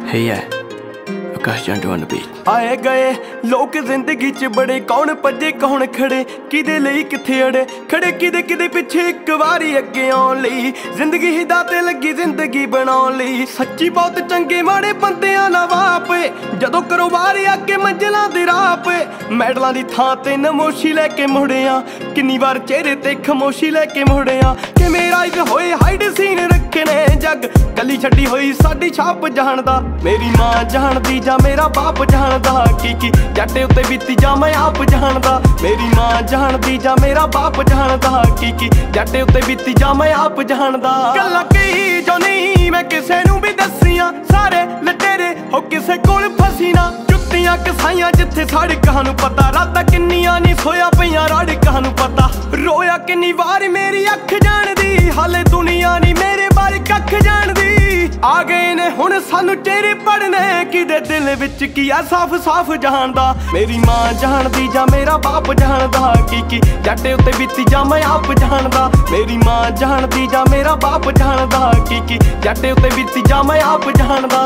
Hey yeah, Akash Jandu on the beat. आए गए लोग जिंदगी च बड़े कौन भजे कौन खड़े किदे लई किथे अड़े खड़े किदे किदे पिछे एक वारी अगे आउण लई जिंदगी ही दाते लगी जिंदगी बनाउण लई सच्ची बहुत चंगे माड़े बंदियां ना वापे जदों करो वारी अगे मंजिलां दे राह पे मैडलां दी थां ते नमोशी लैके मुड़िया किन्नी बार चेहरे ते खमोशी लैके मुड़िया कि मेरा इक होए हाइड सीन रखे ने जग कली छड्डी होई साडी छाप जानदा मेरी मां जानदी जां मेरा बाप जानदा की जट्टे उत्ते बीती जा मैं आप जानदा मेरी मां जानदी जा मेरा बाप जानदा की जट्टे उत्ते बीती जा मैं आप जानदा गल्लां कई जो नहीं मैं किसे नूं भी दसियां सारे लटेरे हो किसे कोल फसी ना जुत्तियां कसाइयां जिथे सड़कां नूं पता रातां किन्नियां नी सोया पईयां रड़कां नूं पता रोया किन्नी वार मेरी अख जानदी हाले दुनिया नी मेरे बारे कख जानदी आ गए ने हुण सानू चेहरे पढ़ने किदे दिल विच की आ साफ साफ जानदा मेरी मां जानदी जा मेरा बाप जानदा की जट्टे उत्ते बीती जा मैं आप जानदा मेरी मां जानदी जा मेरा बाप जानदा की जट्टे उत्ते बीती जा मैं आप जानदा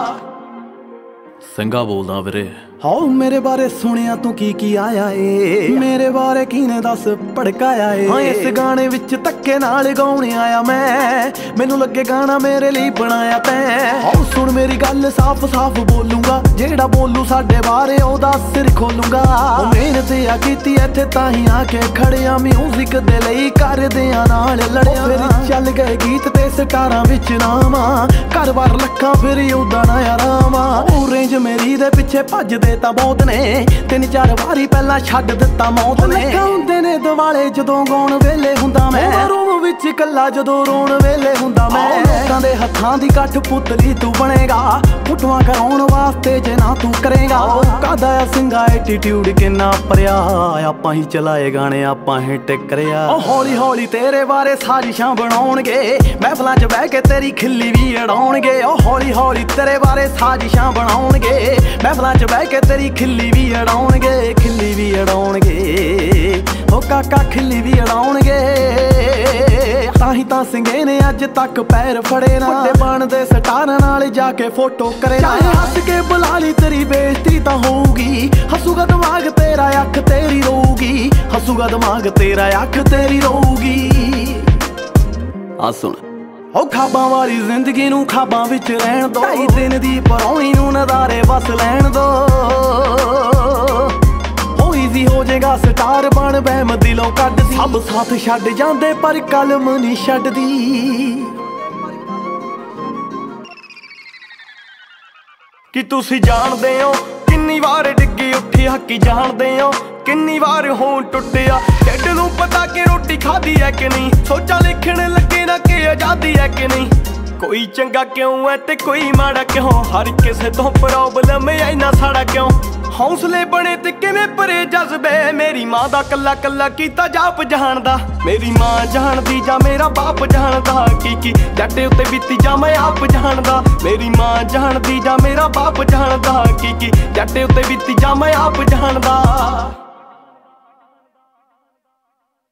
संगा बोलदा वीरे हाओ मेरे बारे सुनिया तू की आया ए मेरे बारे किने दस भड़काया ए हाँ इस गाने विच धक्के नाल गाउण आया मैं मैनू लगे गाना मेरे लिए बनाया तैं हाओ सुन मेरी गल साफ साफ बोलूंगा जेड़ा बोलू साडे बारे ओदा सिर खोलूंगा मेहनत आ कीती इत्थे ताहीं आके खड़िया म्यूजिक दे लई करदियां नाल लड़िया फिर चल गए गीत ते स्टारां विच नामा घर बार लखां फिर उदा ना आरामा रेंज मेरी दे पिछे भजदे ਤਾਂ ਬਹੁਤ ਨੇ ਤਿੰਨ ਚਾਰ ਵਾਰੀ ਪਹਿਲਾਂ ਛੱਡ ਦਿੱਤਾ ਮੌਤ ਨੇ ਹੁੰਦੇ ਨੇ ਦਿਵਾਲੇ ਜਦੋਂ ਗਾਉਣ ਵੇਲੇ ਹੁੰਦਾ ਮੈਂ ਰੂਮ ਵਿੱਚ ਇਕੱਲਾ ਜਦੋਂ ਰੋਣ ਵੇਲੇ ਹੁੰਦਾ ਮੈਂ ਲੋਕਾਂ ਦੇ ਹੱਥਾਂ ਦੀ ਕੱਠ ਪੁਤਲੀ ਤੂੰ ਬਣੇਗਾ ਫੁੱਟਵਾ ਕਰਾਉਣ ਵਾਸਤੇ ਜੇ ਨਾ ਤੂੰ ਕਰੇਗਾ ਕਾਦਾ ਆ ਸਿੰਗਾ ਐਟੀਟਿਊਡ ਕਿੰਨਾ ਭਰਿਆ ਆਪਾਂ ਹੀ ਚਲਾਏ ਗਾਣੇ ਆਪਾਂ ਹੀ ਟਿਕਰਿਆ ਹੌਲੀ ਹੌਲੀ ਤੇਰੇ ਬਾਰੇ ਸਾਜ਼ਿਸ਼ਾਂ ਬਣਾਉਣਗੇ ਮਹਿਫਲਾਂ 'ਚ ਬਹਿ ਕੇ ਤੇਰੀ ਖਿੱਲੀ ਵੀ ਅੜਾਉਣਗੇ ਹੌਲੀ ਹੌਲੀ ਤੇਰੇ ਬਾਰੇ ਸਾਜ਼ਿਸ਼ਾਂ ਬਣਾਉਣਗੇ ਮਹਿਫਲਾਂ 'ਚ ਬਹਿ ਕੇ तेरी खिल्ली भी अड़ाउणगे ओ काका खिल्ली भी अड़ाउणगे ताही तां सिंगे ने अज तक पैर फड़े ना वड्डे बनदे स्टारां नाल जाके फोटो करे ना हस के बुला ली तेरी बेइज्जती तां होऊगी हसूगा दिमाग तेरा अख तेरी रोऊगी हसूगा दिमाग तेरा अख तेरी रोऊगी आ सुन ओ खाबां वाली जिंदगी नूं खाबां विच रहण दो ढाई दिन दी परौणी नूं नज़ारे बस लैण दो हो ईजी हो जाएगा स्टार बन बहम दिलों कड्डदी सब साथ छड्ड जांदे पर कलम नहीं छड्डदी कि तुसीं जाणदे हो किन्नी वार डिग्गी उठी हकी जाणदे हो किन्नी वार हों टुटिया ढिड नूं पता कि रोटी खाधी है कि नहीं सोचा लिखण लगे ना कि आजादी है कि नहीं कोई चंगा क्यों है ते कोई माड़ा क्यों हर किसे तो प्रॉब्लम है इन्ना साड़ा क्यों हौसले बने ते किवें भरे जज्बे मेरी मां दा कल्ला कल्ला कीता जाप जानदा मेरी मां जानदी जा मेरा बाप जानदा की जट्टे उत्ते बीती जा मैं आप जानदा मेरी मां जानदी जा मेरा बाप जानदा की जट्टे उत्ते बीती जा मैं आप जानदा।